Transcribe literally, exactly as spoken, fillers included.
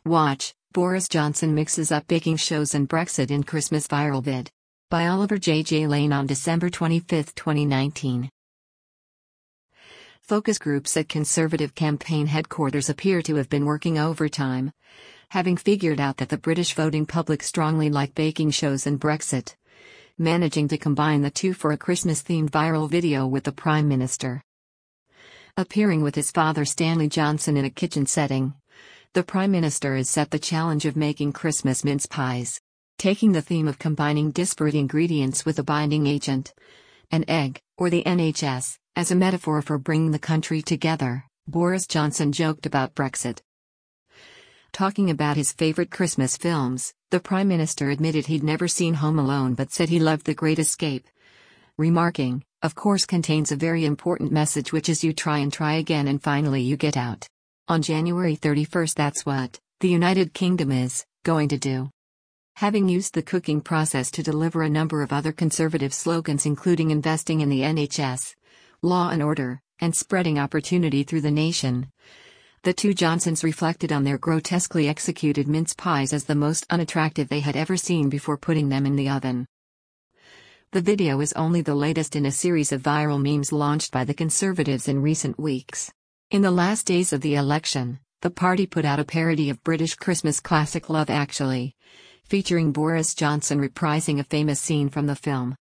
Watch, Boris Johnson mixes up baking shows and Brexit in Christmas viral vid. By Oliver J. J. Lane on December twenty-fifth, twenty nineteen. Focus groups at Conservative campaign headquarters appear to have been working overtime, having figured out that the British voting public strongly like baking shows and Brexit, managing to combine the two for a Christmas-themed viral video with the Prime Minister. Appearing with his father Stanley Johnson in a kitchen setting, the Prime Minister has set the challenge of making Christmas mince pies, taking the theme of combining disparate ingredients with a binding agent, an egg, or the N H S, as a metaphor for bringing the country together. Boris Johnson joked about Brexit. Talking about his favorite Christmas films, the Prime Minister admitted he'd never seen Home Alone but said he loved The Great Escape, remarking, "Of course contains a very important message, which is you try and try again and finally you get out." On January thirty-first, that's what the United Kingdom is going to do. Having used the cooking process to deliver a number of other Conservative slogans, including investing in the N H S, law and order, and spreading opportunity through the nation, the two Johnsons reflected on their grotesquely executed mince pies as the most unattractive they had ever seen before putting them in the oven. The video is only the latest in a series of viral memes launched by the Conservatives in recent weeks. In the last days of the election, the party put out a parody of British Christmas classic Love Actually, featuring Boris Johnson reprising a famous scene from the film.